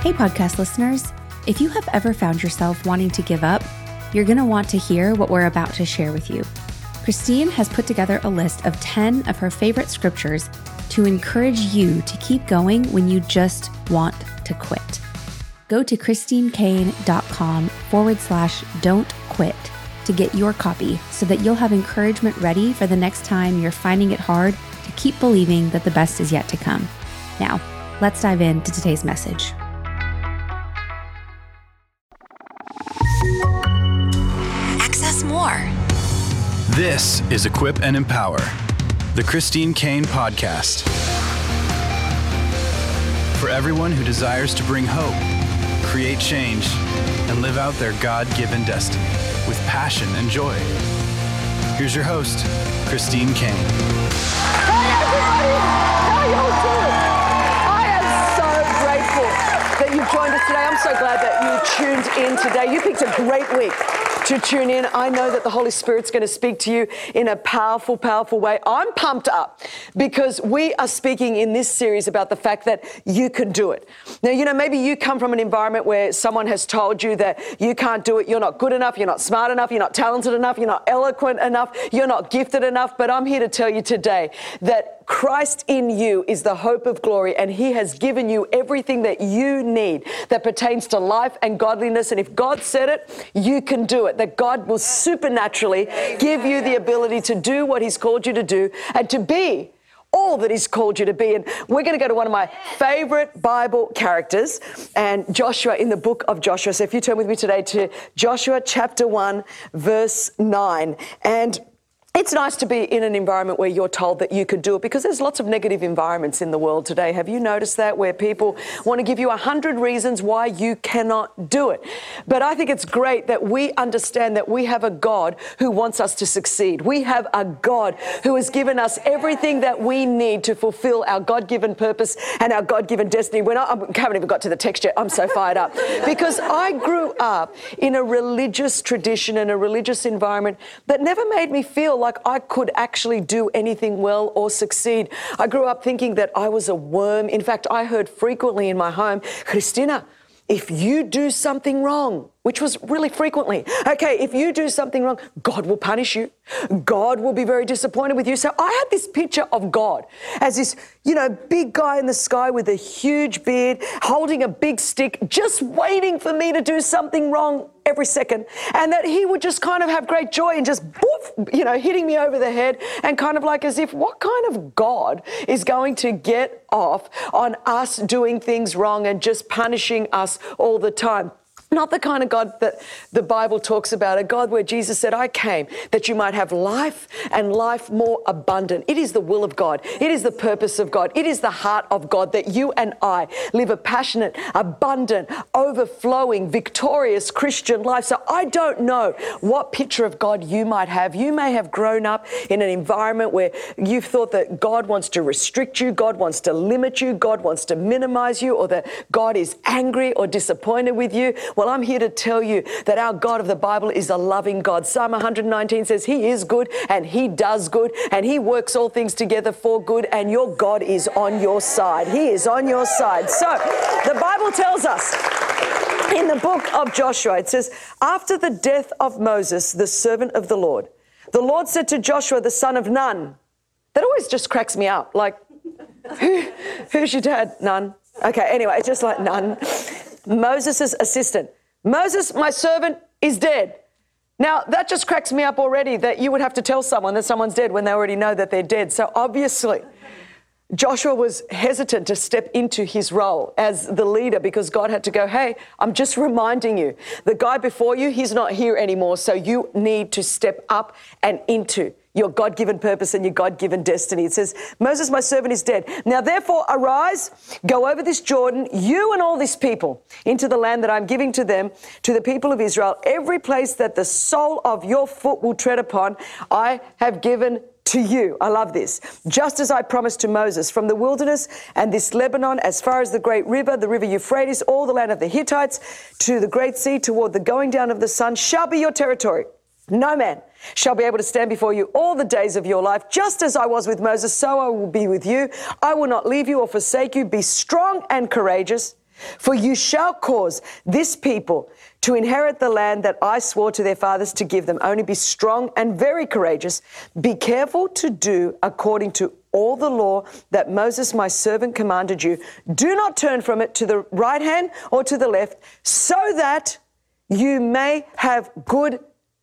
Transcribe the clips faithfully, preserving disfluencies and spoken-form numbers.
Hey, podcast listeners. If you have ever found yourself wanting to give up, you're going to want to hear what we're about to share with you. Christine has put together a list of ten of her favorite scriptures to encourage you to keep going when you just want to quit. Go to christinekane.com forward slash don't quit to get your copy so that you'll have encouragement ready for the next time you're finding it hard to keep believing that the best is yet to come. Now, let's dive into today's message. Access more. This is Equip and Empower, the Christine Kane podcast. For everyone who desires to bring hope, create change, and live out their God-given destiny with passion and joy. Here's your host, Christine Kane. Hey everybody! How y'all doing? I am so grateful that you've joined us today. I'm so glad that you tuned in today. You picked a great week to tune in. I know that the Holy Spirit's going to speak to you in a powerful, powerful way. I'm pumped up because we are speaking in this series about the fact that you can do it. Now, you know, maybe you come from an environment where someone has told you that you can't do it, you're not good enough, you're not smart enough, you're not talented enough, you're not eloquent enough, you're not gifted enough, but I'm here to tell you today that Christ in you is the hope of glory, and he has given you everything that you need that pertains to life and godliness. And if God said it, you can do it. That God will supernaturally give you the ability to do what he's called you to do and to be all that he's called you to be. And we're going to go to one of my favorite Bible characters, and Joshua in the book of Joshua. So if you turn with me today to Joshua chapter one, verse nine. And it's nice to be in an environment where you're told that you could do it, because there's lots of negative environments in the world today. Have you noticed that, where people want to give you a hundred reasons why you cannot do it? But I think it's great that we understand that we have a God who wants us to succeed. We have a God who has given us everything that we need to fulfill our God-given purpose and our God-given destiny. When I, I haven't even got to the text yet, I'm so fired up. Because I grew up in a religious tradition and a religious environment that never made me feel like like I could actually do anything well or succeed. I grew up thinking that I was a worm. In fact, I heard frequently in my home, Christina, if you do something wrong, which was really frequently, okay, if you do something wrong, God will punish you. God will be very disappointed with you. So I had this picture of God as this, you know, big guy in the sky with a huge beard, holding a big stick, just waiting for me to do something wrong every second. And that he would just kind of have great joy and just, boof, you know, hitting me over the head, and kind of like as if, what kind of God is going to get off on us doing things wrong and just punishing us all the time? Not the kind of God that the Bible talks about, a God where Jesus said, I came that you might have life and life more abundant. It is the will of God. It is the purpose of God. It is the heart of God that you and I live a passionate, abundant, overflowing, victorious Christian life. So I don't know what picture of God you might have. You may have grown up in an environment where you've thought that God wants to restrict you, God wants to limit you, God wants to minimize you, or that God is angry or disappointed with you. Well, I'm here to tell you that our God of the Bible is a loving God. Psalm one nineteen says he is good and he does good and he works all things together for good, and your God is on your side. He is on your side. So the Bible tells us in the book of Joshua, it says, after the death of Moses, the servant of the Lord, the Lord said to Joshua, the son of Nun. That always just cracks me up. Like, who, who's your dad? Nun. Okay, anyway, it's just like Nun. Moses' assistant. Moses, my servant, is dead. Now, that just cracks me up already, that you would have to tell someone that someone's dead when they already know that they're dead. So obviously, Joshua was hesitant to step into his role as the leader, because God had to go, hey, I'm just reminding you, the guy before you, he's not here anymore, so you need to step up and into your God-given purpose and your God-given destiny. It says, Moses, my servant, is dead. Now, therefore, arise, go over this Jordan, you and all this people, into the land that I'm giving to them, to the people of Israel. Every place that the sole of your foot will tread upon, I have given to you. I love this. Just as I promised to Moses, from the wilderness and this Lebanon, as far as the great river, the river Euphrates, all the land of the Hittites, to the great sea, toward the going down of the sun, shall be your territory. No man shall be able to stand before you all the days of your life. Just as I was with Moses, so I will be with you. I will not leave you or forsake you. Be strong and courageous. For you shall cause this people to inherit the land that I swore to their fathers to give them. Only be strong and very courageous. Be careful to do according to all the law that Moses, my servant, commanded you. Do not turn from it to the right hand or to the left, so that you may have good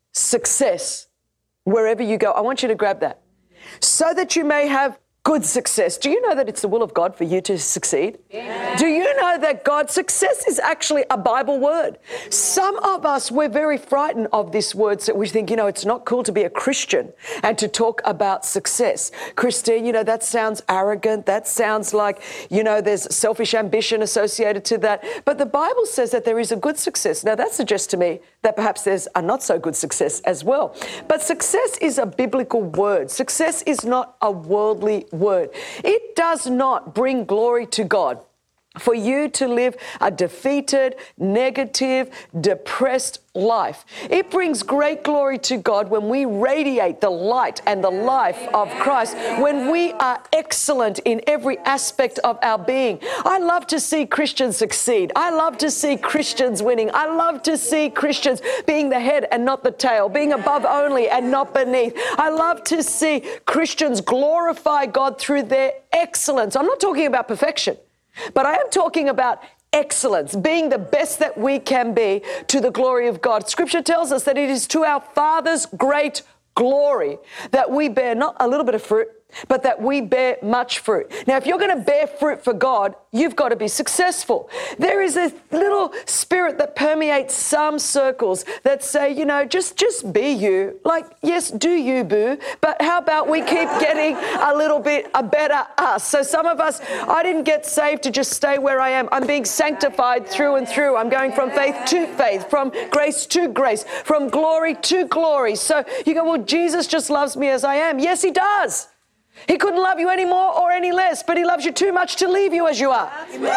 success wherever you go. I want you to grab that. So that you may have good success. Do you know that it's the will of God for you to succeed? Yeah. Do you know that God's success is actually a Bible word? Some of us, we're very frightened of this word, so we think, you know, it's not cool to be a Christian and to talk about success. Christine, you know, that sounds arrogant. That sounds like, you know, there's selfish ambition associated to that. But the Bible says that there is a good success. Now, that suggests to me that perhaps there's a not so good success as well. But success is a biblical word. Success is not a worldly word. It does not bring glory to God for you to live a defeated, negative, depressed life. It brings great glory to God when we radiate the light and the life of Christ, when we are excellent in every aspect of our being. I love to see Christians succeed. I love to see Christians winning. I love to see Christians being the head and not the tail, being above only and not beneath. I love to see Christians glorify God through their excellence. I'm not talking about perfection, but I am talking about excellence, being the best that we can be to the glory of God. Scripture tells us that it is to our Father's great glory that we bear not a little bit of fruit, but that we bear much fruit. Now, if you're going to bear fruit for God, you've got to be successful. There is a little spirit that permeates some circles that say, you know, just, just be you. Like, yes, do you, boo, but how about we keep getting a little bit a better us? So some of us, I didn't get saved to just stay where I am. I'm being sanctified through and through. I'm going from faith to faith, from grace to grace, from glory to glory. So you go, well, Jesus just loves me as I am. Yes, he does. He couldn't love you any more or any less, but he loves you too much to leave you as you are.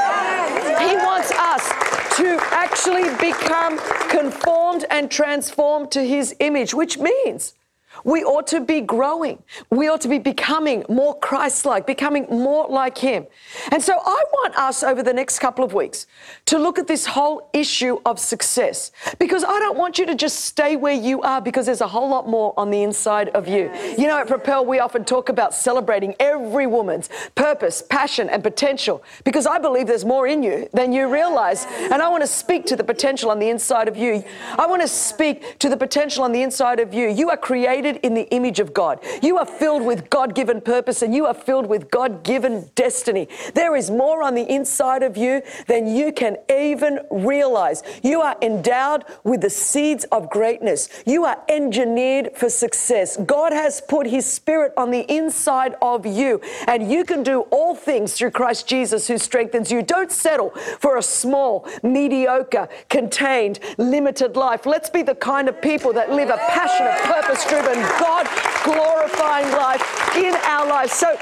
Amen. He wants us to actually become conformed and transformed to his image, which means we ought to be growing. We ought to be becoming more Christ-like, becoming more like him. And so I want us over the next couple of weeks to look at this whole issue of success, because I don't want you to just stay where you are, because there's a whole lot more on the inside of you. You know, at Propel, we often talk about celebrating every woman's purpose, passion, and potential, because I believe there's more in you than you realize. And I want to speak to the potential on the inside of you. I want to speak to the potential on the inside of you. You are created in the image of God. You are filled with God-given purpose, and you are filled with God-given destiny. There is more on the inside of you than you can even realize. You are endowed with the seeds of greatness. You are engineered for success. God has put his spirit on the inside of you, and you can do all things through Christ Jesus who strengthens you. Don't settle for a small, mediocre, contained, limited life. Let's be the kind of people that live a passionate, purpose-driven, God-glorifying life in our lives. So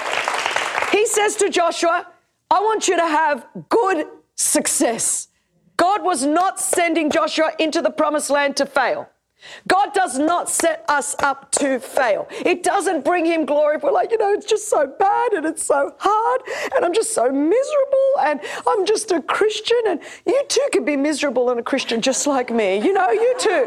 he says to Joshua, I want you to have good success. God was not sending Joshua into the promised land to fail. God does not set us up to fail. It doesn't bring him glory if we're like, you know, it's just so bad and it's so hard and I'm just so miserable and I'm just a Christian, and you too can be miserable and a Christian just like me. You know, you too.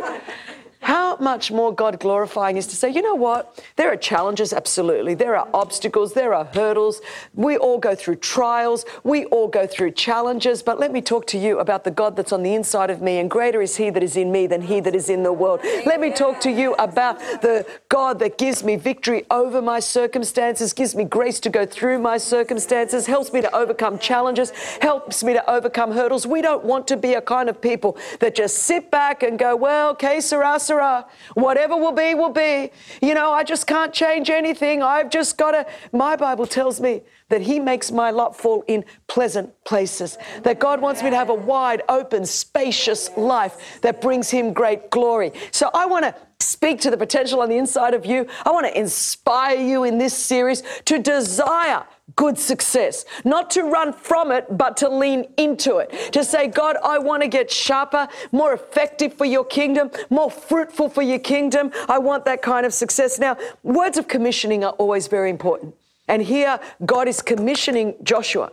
How much more God glorifying is to say, you know what? There are challenges, absolutely. There are obstacles. There are hurdles. We all go through trials. We all go through challenges. But let me talk to you about the God that's on the inside of me, and greater is he that is in me than he that is in the world. Let me talk to you about the God that gives me victory over my circumstances, gives me grace to go through my circumstances, helps me to overcome challenges, helps me to overcome hurdles. We don't want to be a kind of people that just sit back and go, well, que sera, sera. Whatever will be, will be. You know, I just can't change anything. I've just got to. My Bible tells me that he makes my lot fall in pleasant places, that God wants me to have a wide, open, spacious life that brings him great glory. So I want to speak to the potential on the inside of you. I want to inspire you in this series to desire good success, not to run from it, but to lean into it, to say, God, I want to get sharper, more effective for your kingdom, more fruitful for your kingdom. I want that kind of success. Now, words of commissioning are always very important. And here, God is commissioning Joshua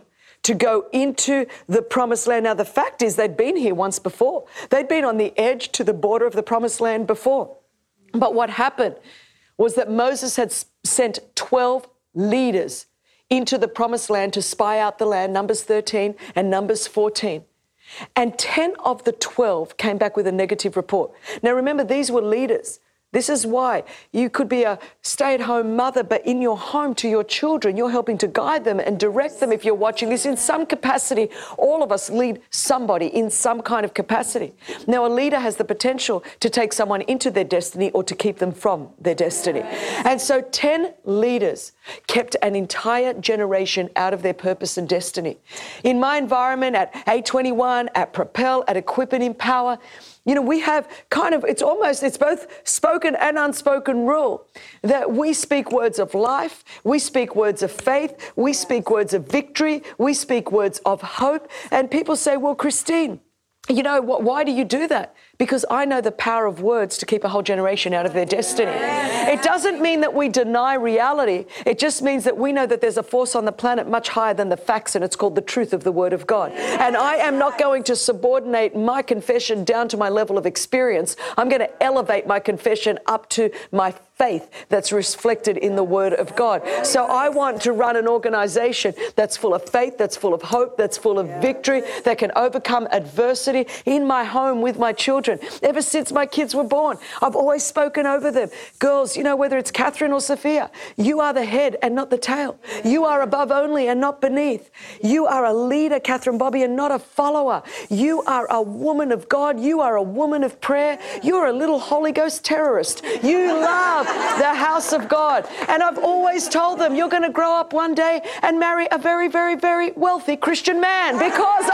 to go into the promised land. Now, the fact is they'd been here once before. They'd been on the edge to the border of the promised land before. But what happened was that Moses had sent twelve leaders into the promised land to spy out the land, Numbers thirteen and Numbers fourteen. And ten of the twelve came back with a negative report. Now, remember, these were leaders. This is why you could be a stay-at-home mother, but in your home to your children, you're helping to guide them and direct them if you're watching this. In some capacity, all of us lead somebody in some kind of capacity. Now, a leader has the potential to take someone into their destiny or to keep them from their destiny. And so ten leaders kept an entire generation out of their purpose and destiny. In my environment, at A twenty-one, at Propel, at Equip and Empower, you know, we have kind of, it's almost, it's both spoken and unspoken rule that we speak words of life, we speak words of faith, we speak words of victory, we speak words of hope. And people say, well, Christine, you know, wh- why do you do that? Because I know the power of words to keep a whole generation out of their destiny. It doesn't mean that we deny reality. It just means that we know that there's a force on the planet much higher than the facts, and it's called the truth of the Word of God. And I am not going to subordinate my confession down to my level of experience. I'm going to elevate my confession up to my faith that's reflected in the Word of God. So I want to run an organization that's full of faith, that's full of hope, that's full of victory, that can overcome adversity in my home with my children. Ever since my kids were born, I've always spoken over them. Girls, you know, whether it's Catherine or Sophia, you are the head and not the tail. You are above only and not beneath. You are a leader, Catherine Bobby, and not a follower. You are a woman of God. You are a woman of prayer. You're a little Holy Ghost terrorist. You love the house of God. And I've always told them, you're going to grow up one day and marry a very, very, very wealthy Christian man, because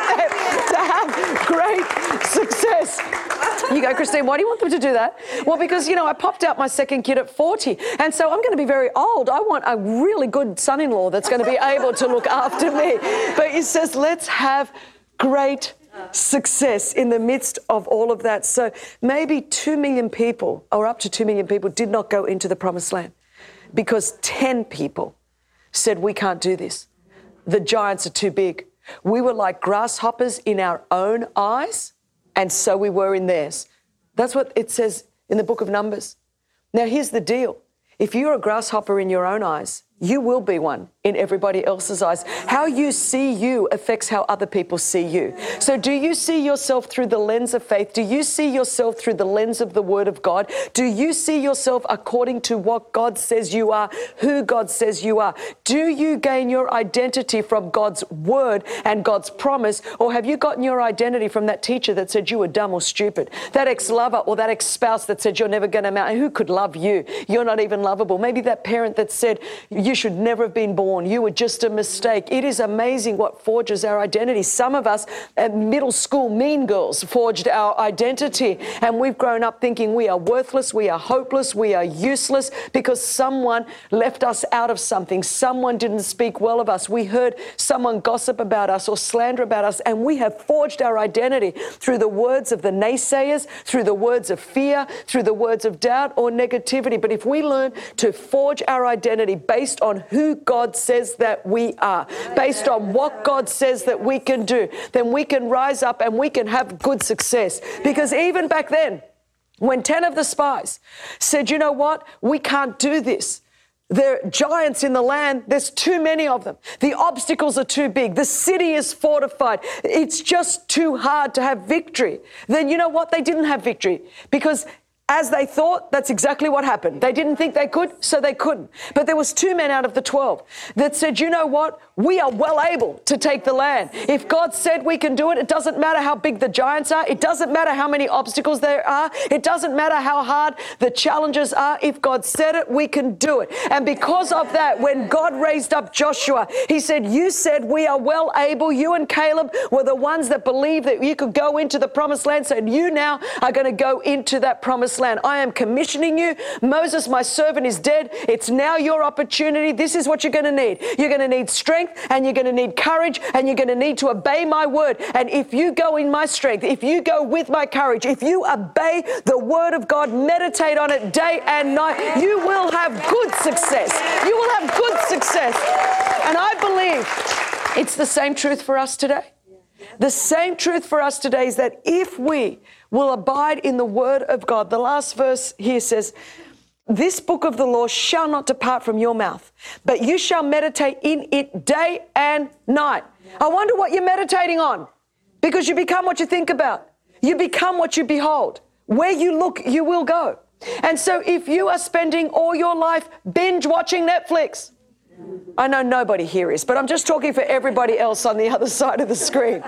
I want them to have great success. You go, Christine, why do you want them to do that? Well, because, you know, I popped out my second kid at forty. And so I'm going to be very old. I want a really good son-in-law that's going to be able to look after me. But it says, let's have great success in the midst of all of that. So maybe two million people, or up to two million people, did not go into the promised land because ten people said, we can't do this. The giants are too big. We were like grasshoppers in our own eyes, and so we were in theirs. That's what it says in the book of Numbers. Now, here's the deal. If you're a grasshopper in your own eyes, you will be one in everybody else's eyes. How you see you affects how other people see you. So do you see yourself through the lens of faith? Do you see yourself through the lens of the Word of God? Do you see yourself according to what God says you are, who God says you are? Do you gain your identity from God's Word and God's promise, or have you gotten your identity from that teacher that said you were dumb or stupid, that ex-lover or that ex-spouse that said you're never going to amount? Who could love you? You're not even lovable. Maybe that parent that said you should never have been born. You were just a mistake. It is amazing what forges our identity. Some of us at middle school mean girls forged our identity, and we've grown up thinking we are worthless, we are hopeless, we are useless because someone left us out of something. Someone didn't speak well of us. We heard someone gossip about us or slander about us, and we have forged our identity through the words of the naysayers, through the words of fear, through the words of doubt or negativity. But if we learn to forge our identity based on who God says that we are, based on what God says that we can do, then we can rise up and we can have good success. Because even back then, when ten of the spies said, you know what, we can't do this. There are giants in the land. There's too many of them. The obstacles are too big. The city is fortified. It's just too hard to have victory. Then you know what? They didn't have victory because as they thought, that's exactly what happened. They didn't think they could, so they couldn't. But there was two men out of the twelve that said, you know what? We are well able to take the land. If God said we can do it, it doesn't matter how big the giants are. It doesn't matter how many obstacles there are. It doesn't matter how hard the challenges are. If God said it, we can do it. And because of that, when God raised up Joshua, he said, you said we are well able. You and Caleb were the ones that believed that you could go into the promised land. So you now are going to go into that promised land. I am commissioning you. Moses, my servant, is dead. It's now your opportunity. This is what you're going to need. You're going to need strength, and you're going to need courage, and you're going to need to obey my word. And if you go in my strength, if you go with my courage, if you obey the word of God, meditate on it day and night, you will have good success. You will have good success. And I believe It's the same truth for us today. The same truth for us today is that if we will abide in the word of God, the last verse here says, this book of the law shall not depart from your mouth, but you shall meditate in it day and night. I wonder what you're meditating on, because you become what you think about. You become what you behold. Where you look, you will go. And so if you are spending all your life binge watching Netflix, I know nobody here is, but I'm just talking for everybody else on the other side of the screen.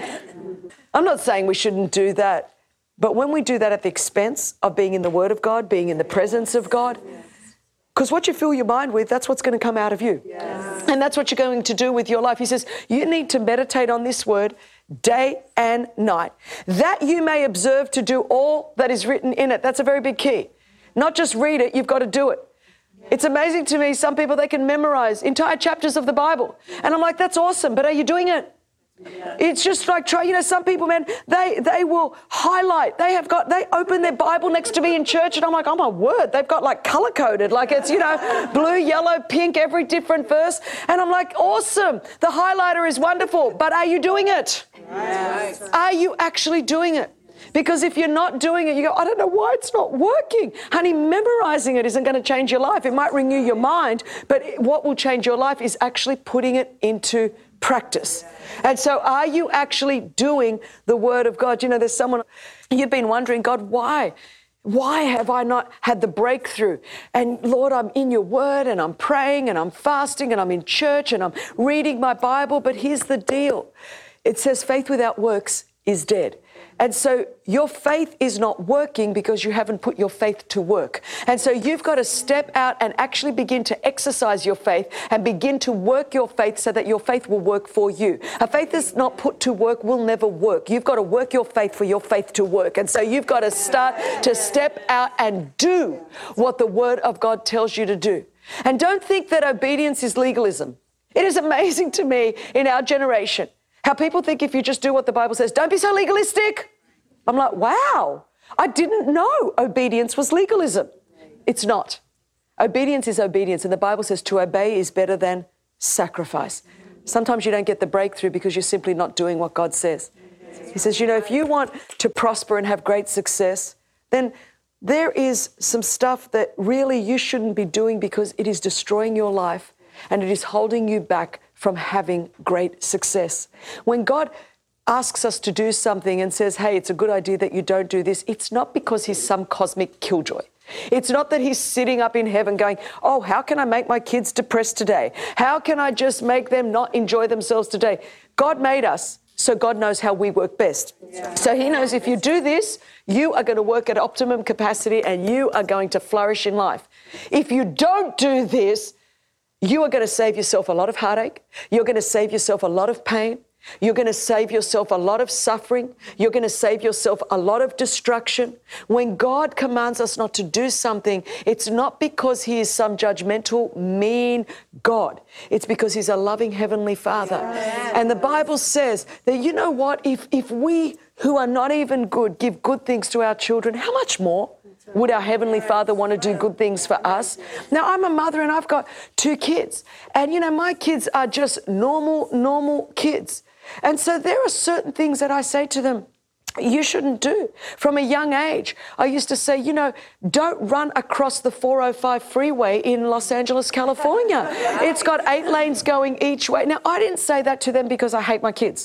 I'm not saying we shouldn't do that, but when we do that at the expense of being in the Word of God, being in the presence of God, because what you fill your mind with, that's what's going to come out of you. Yes. And that's what you're going to do with your life. He says, you need to meditate on this word day and night, that you may observe to do all that is written in it. That's a very big key. Not just read it, you've got to do it. It's amazing to me, some people, they can memorize entire chapters of the Bible. And I'm like, that's awesome, but are you doing it? It's just like, try, you know, some people, man, they they will highlight. They have got, they open their Bible next to me in church and I'm like, oh my word, they've got like color coded, like it's, you know, blue, yellow, pink, every different verse. And I'm like, awesome. The highlighter is wonderful, but are you doing it? Right. Are you actually doing it? Because if you're not doing it, you go, I don't know why it's not working. Honey, memorizing it isn't going to change your life. It might renew your mind, but what will change your life is actually putting it into practice. And so are you actually doing the word of God? You know, there's someone, you've been wondering, God, why? Why have I not had the breakthrough? And Lord, I'm in your word and I'm praying and I'm fasting and I'm in church and I'm reading my Bible. But here's the deal. It says faith without works is dead. And so your faith is not working because you haven't put your faith to work. And so you've got to step out and actually begin to exercise your faith and begin to work your faith so that your faith will work for you. A faith that's not put to work will never work. You've got to work your faith for your faith to work. And so you've got to start to step out and do what the word of God tells you to do. And don't think that obedience is legalism. It is amazing to me in our generation how people think if you just do what the Bible says, don't be so legalistic. I'm like, wow, I didn't know obedience was legalism. It's not. Obedience is obedience. And the Bible says to obey is better than sacrifice. Sometimes you don't get the breakthrough because you're simply not doing what God says. He says, you know, if you want to prosper and have great success, then there is some stuff that really you shouldn't be doing because it is destroying your life and it is holding you back from having great success. When God asks us to do something and says, hey, it's a good idea that you don't do this, it's not because he's some cosmic killjoy. It's not that he's sitting up in heaven going, oh, how can I make my kids depressed today? How can I just make them not enjoy themselves today? God made us, so God knows how we work best. Yeah. So he knows if you do this, you are going to work at optimum capacity and you are going to flourish in life. If you don't do this, you are going to save yourself a lot of heartache. You're going to save yourself a lot of pain. You're going to save yourself a lot of suffering. You're going to save yourself a lot of destruction. When God commands us not to do something, it's not because he is some judgmental, mean God. It's because he's a loving Heavenly Father. Yes. And the Bible says that, you know what, if, if we who are not even good give good things to our children, how much more would our Heavenly Father want to do good things for us? Now, I'm a mother and I've got two kids. And, you know, my kids are just normal, normal kids. And so there are certain things that I say to them, you shouldn't do. From a young age, I used to say, you know, don't run across the four oh five freeway in Los Angeles, California. It's got eight lanes going each way. Now, I didn't say that to them because I hate my kids.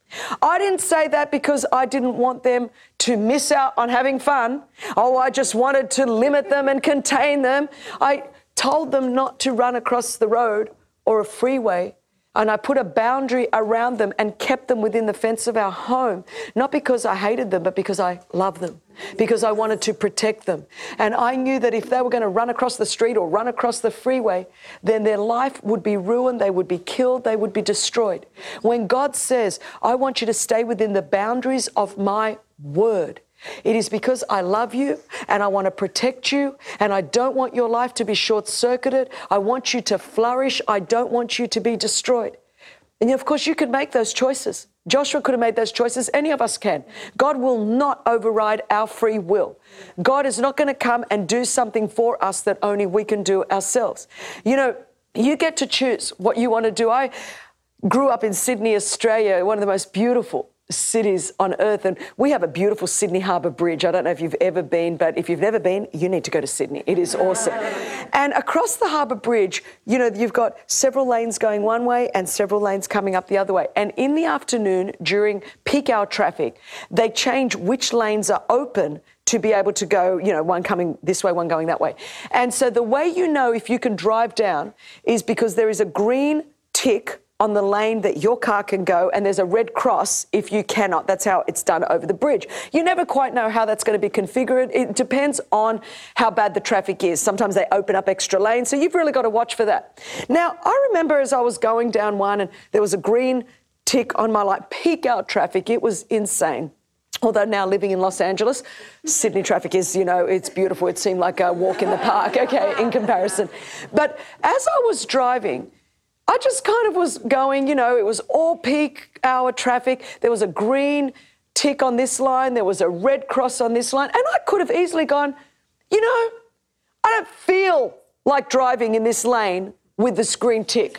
I didn't say that because I didn't want them to miss out on having fun. Oh, I just wanted to limit them and contain them. I told them not to run across the road or a freeway, and I put a boundary around them and kept them within the fence of our home, not because I hated them, but because I loved them, because I wanted to protect them. And I knew that if they were going to run across the street or run across the freeway, then their life would be ruined, they would be killed, they would be destroyed. When God says, I want you to stay within the boundaries of my word, it is because I love you and I want to protect you and I don't want your life to be short-circuited. I want you to flourish. I don't want you to be destroyed. And of course, you could make those choices. Joshua could have made those choices. Any of us can. God will not override our free will. God is not going to come and do something for us that only we can do ourselves. You know, you get to choose what you want to do. I grew up in Sydney, Australia, one of the most beautiful cities on earth, and we have a beautiful Sydney Harbour Bridge. I don't know if you've ever been, but if you've never been, you need to go to Sydney. It is awesome. And across the Harbour Bridge, you know, you've got several lanes going one way and several lanes coming up the other way. And in the afternoon, during peak hour traffic, they change which lanes are open to be able to go, you know, one coming this way, one going that way. And so the way you know if you can drive down is because there is a green tick on the lane that your car can go, and there's a red cross if you cannot. That's how it's done over the bridge. You never quite know how that's going to be configured. It depends on how bad the traffic is. Sometimes they open up extra lanes, so you've really got to watch for that. Now, I remember as I was going down one and there was a green tick on my like peak hour traffic. It was insane. Although now living in Los Angeles, Sydney traffic is, you know, it's beautiful. It seemed like a walk in the park, okay, in comparison. But as I was driving, I just kind of was going, you know, it was all peak hour traffic. There was a green tick on this line. There was a red cross on this line. And I could have easily gone, you know, I don't feel like driving in this lane with this green tick.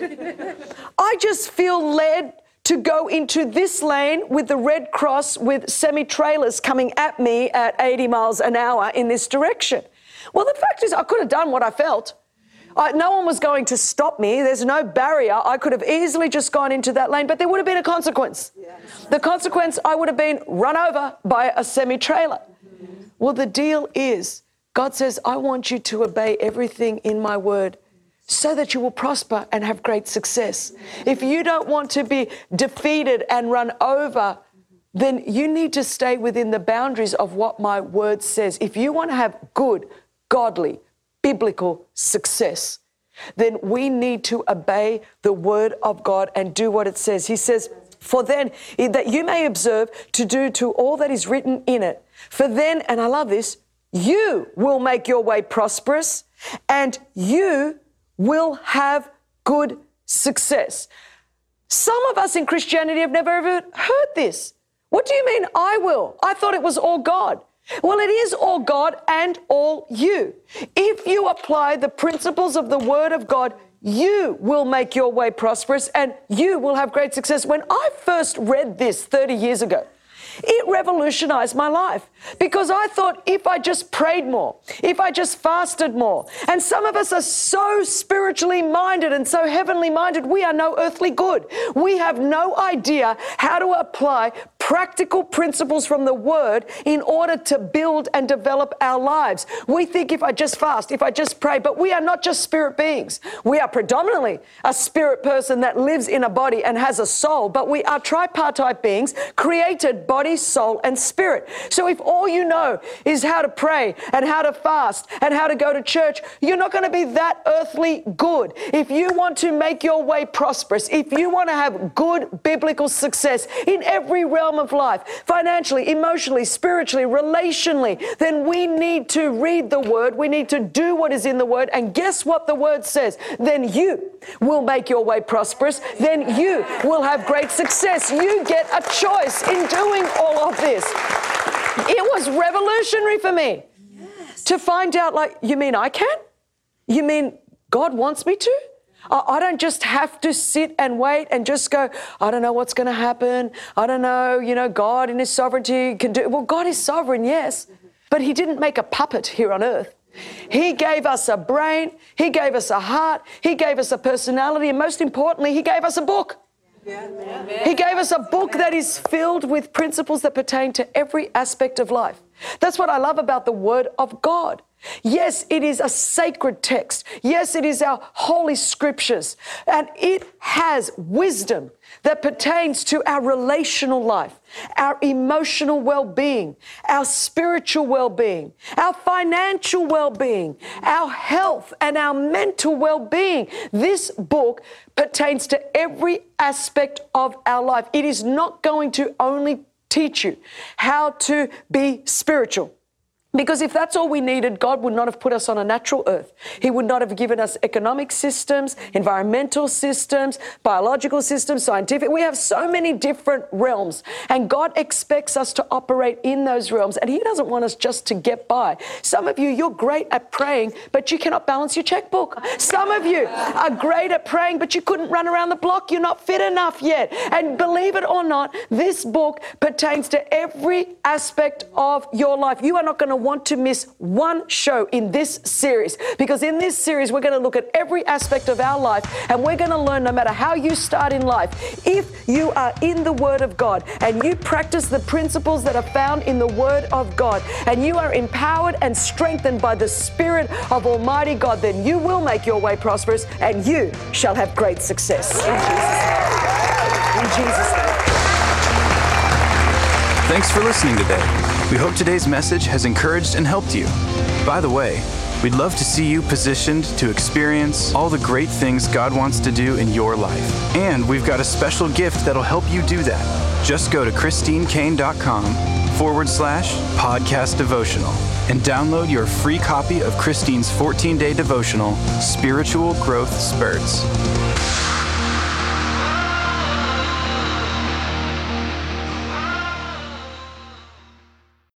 I just feel led to go into this lane with the red cross with semi-trailers coming at me at eighty miles an hour in this direction. Well, the fact is I could have done what I felt. I, no one was going to stop me. There's no barrier. I could have easily just gone into that lane, but there would have been a consequence. Yes. The consequence, I would have been run over by a semi-trailer. Mm-hmm. Well, the deal is, God says, I want you to obey everything in my word so that you will prosper and have great success. Mm-hmm. If you don't want to be defeated and run over, then you need to stay within the boundaries of what my word says. If you want to have good, godly, biblical success, then we need to obey the word of God and do what it says. He says, for then, that you may observe to do to all that is written in it. For then, and I love this, you will make your way prosperous and you will have good success. Some of us in Christianity have never ever heard this. What do you mean, I will? I thought it was all God. Well, it is all God and all you. If you apply the principles of the Word of God, you will make your way prosperous and you will have great success. When I first read this thirty years ago, it revolutionized my life because I thought if I just prayed more, if I just fasted more, and some of us are so spiritually minded and so heavenly minded, we are no earthly good. We have no idea how to apply practical principles from the Word in order to build and develop our lives. We think if I just fast, if I just pray, but we are not just spirit beings. We are predominantly a spirit person that lives in a body and has a soul, but we are tripartite beings created body, soul, and spirit. So if all you know is how to pray and how to fast and how to go to church, you're not going to be that earthly good. If you want to make your way prosperous, if you want to have good biblical success in every realm of life, financially, emotionally, spiritually, relationally, then we need to read the Word. We need to do what is in the Word. And guess what the Word says? Then you will make your way prosperous. Then you will have great success. You get a choice in doing all of this. It was revolutionary for me yes. to find out, like, you mean I can? You mean God wants me to? I don't just have to sit and wait and just go, I don't know what's going to happen. I don't know, you know, God in his sovereignty can do. Well, God is sovereign, yes, but he didn't make a puppet here on earth. He gave us a brain. He gave us a heart. He gave us a personality. And most importantly, he gave us a book. Yeah. He gave us a book that is filled with principles that pertain to every aspect of life. That's what I love about the Word of God. Yes, it is a sacred text. Yes, it is our holy scriptures. And it has wisdom that pertains to our relational life, our emotional well-being, our spiritual well-being, our financial well-being, our health and our mental well-being. This book pertains to every aspect of our life. It is not going to only teach you how to be spiritual. Because if that's all we needed, God would not have put us on a natural earth. He would not have given us economic systems, environmental systems, biological systems, scientific. We have so many different realms, and God expects us to operate in those realms, and He doesn't want us just to get by. Some of you, you're great at praying, but you cannot balance your checkbook. Some of you are great at praying, but you couldn't run around the block. You're not fit enough yet. And believe it or not, this book pertains to every aspect of your life. You are not going to want to miss one show in this series, because in this series we're going to look at every aspect of our life, and we're going to learn, no matter how you start in life, if you are in the Word of God and you practice the principles that are found in the Word of God, and you are empowered and strengthened by the Spirit of Almighty God, then you will make your way prosperous and you shall have great success. In Jesus' name. In Jesus' name. Thanks for listening today. We hope today's message has encouraged and helped you. By the way, we'd love to see you positioned to experience all the great things God wants to do in your life. And we've got a special gift that'll help you do that. Just go to christinekane.com forward slash podcast devotional and download your free copy of Christine's fourteen-day devotional, Spiritual Growth Spurts.